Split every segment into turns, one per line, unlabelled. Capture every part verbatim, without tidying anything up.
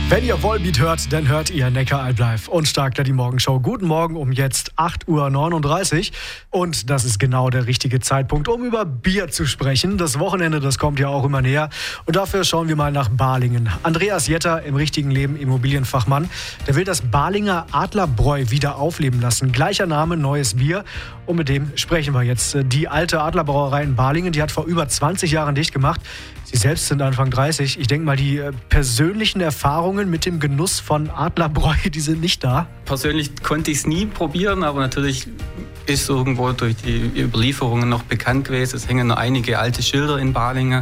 Wenn ihr Volbeat hört, dann hört ihr Neckaralb live und Stark die Morgenshow. Guten Morgen um jetzt acht Uhr neununddreißig. Und das ist genau der richtige Zeitpunkt, um über Bier zu sprechen. Das Wochenende, das kommt ja auch immer näher. Und dafür schauen wir mal nach Balingen. Andreas Jetter, im richtigen Leben Immobilienfachmann, der will das Balinger Adlerbräu wieder aufleben lassen. Gleicher Name, neues Bier. Und mit dem sprechen wir jetzt. Die alte Adlerbrauerei in Balingen, die hat vor über zwanzig Jahren dicht gemacht. Sie selbst sind Anfang dreißig. Ich denke mal, die persönlichen Erfahrungen mit dem Genuss von Adlerbräu, die sind nicht da.
Persönlich konnte ich es nie probieren, aber natürlich ist es irgendwo durch die Überlieferungen noch bekannt gewesen. Es hängen noch einige alte Schilder in Balingen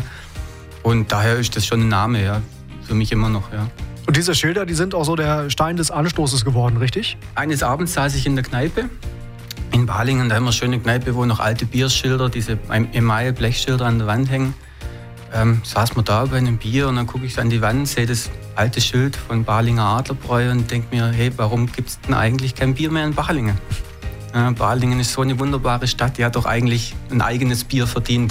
und daher ist das schon ein Name, ja, für mich immer noch, ja.
Und diese Schilder, die sind auch so der Stein des Anstoßes geworden, richtig?
Eines Abends saß ich in der Kneipe in Balingen, da haben wir eine schöne Kneipe, wo noch alte Bierschilder, diese Emaille-Blechschilder an der Wand hängen. Ähm, saß man da bei einem Bier und dann gucke ich an die Wand, sehe das alte Schild von Balinger Adlerbräu und denke mir, hey, warum gibt es denn eigentlich kein Bier mehr in Balingen? Ja, Balingen ist so eine wunderbare Stadt, die hat doch eigentlich ein eigenes Bier verdient.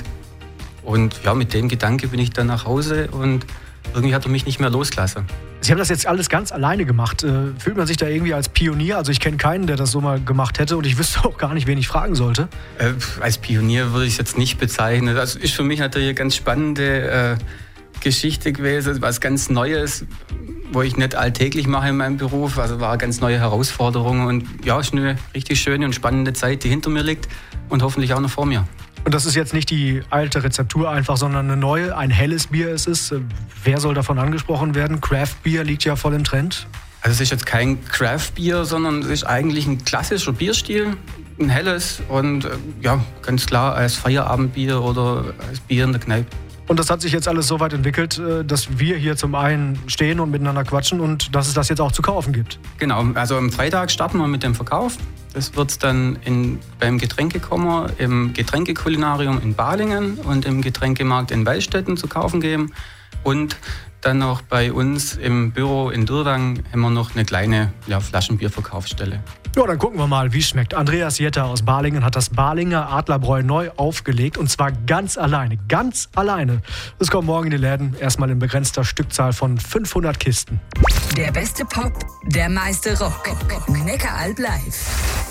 Und ja, mit dem Gedanke bin ich dann nach Hause und irgendwie hat er mich nicht mehr losgelassen.
Sie haben das jetzt alles ganz alleine gemacht. Äh, fühlt man sich da irgendwie als Pionier? Also ich kenne keinen, der das so mal gemacht hätte und ich wüsste auch gar nicht, wen ich fragen sollte.
Äh, als Pionier würde ich es jetzt nicht bezeichnen. Das ist für mich natürlich eine ganz spannende äh, Geschichte gewesen, was ganz Neues, wo ich nicht alltäglich mache in meinem Beruf. Also war eine ganz neue Herausforderung und ja, es ist eine richtig schöne und spannende Zeit, die hinter mir liegt und hoffentlich auch noch vor mir.
Und das ist jetzt nicht die alte Rezeptur einfach, sondern eine neue, ein helles Bier ist es. Wer soll davon angesprochen werden? Craft Beer liegt ja voll im Trend.
Also es ist jetzt kein Craft Beer, sondern es ist eigentlich ein klassischer Bierstil, ein helles und ja, ganz klar als Feierabendbier oder als Bier in der Kneipe.
Und das hat sich jetzt alles so weit entwickelt, dass wir hier zum einen stehen und miteinander quatschen und dass es das jetzt auch zu kaufen gibt.
Genau, also am Freitag starten wir mit dem Verkauf. Das wird es dann in, beim Getränkekommer im Getränkekulinarium in Balingen und im Getränkemarkt in Waldstätten zu kaufen geben. Und dann auch bei uns im Büro in Dürrwang haben wir noch eine kleine ja, Flaschenbierverkaufsstelle.
Ja, dann gucken wir mal, wie es schmeckt. Andreas Jetter aus Balingen hat das Balinger Adlerbräu neu aufgelegt und zwar ganz alleine, ganz alleine. Das kommt morgen in die Läden, erstmal in begrenzter Stückzahl von fünfhundert Kisten.
Der beste Pop, der meiste Rock. Neckaralb live.